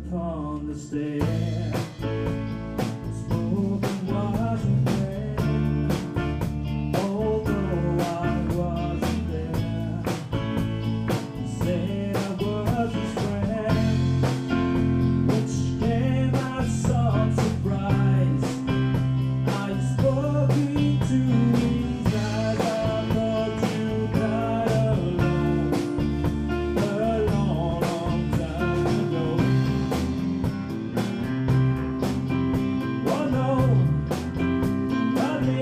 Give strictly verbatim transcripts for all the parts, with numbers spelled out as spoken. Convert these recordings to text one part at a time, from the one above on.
upon the stair. Smoking wasn't there, although I wasn't there. He said I was his friend, which came as some surprise. I spoke into his eyes. I thought you died alone a long, long time ago. Oh no, not me.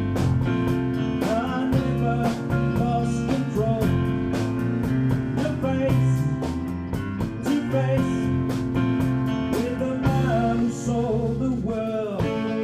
I never lost control. Your face to face with the man who sold the world.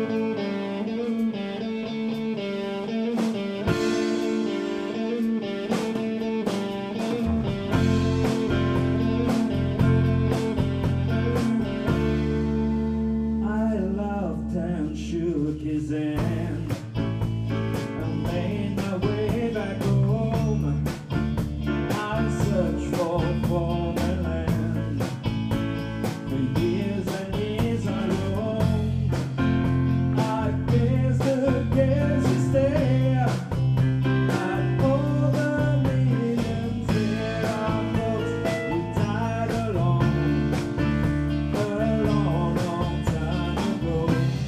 I laughed and shook his hand and made my way back home. I searched for foreign land. For years and years I roamed. I gazed against his stare at all the millions there are folks who died alone a long, long time ago.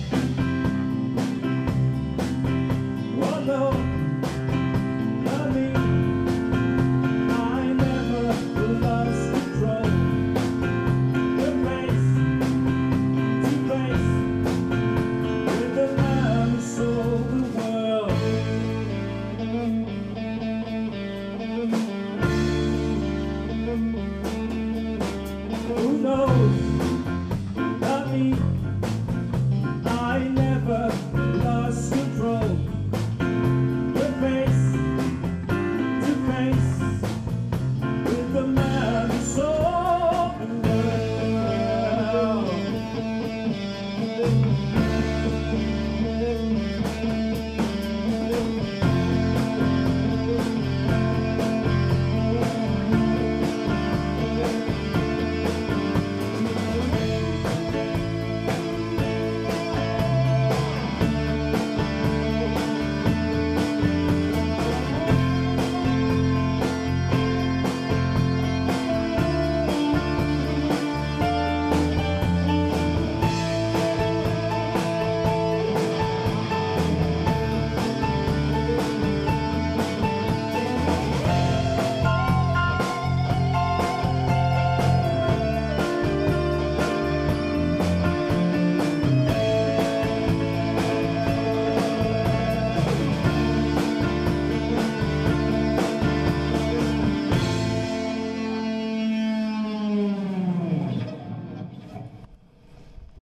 Oh no, not me. I never lost control. The face to face with the man who sold the world. Who knows?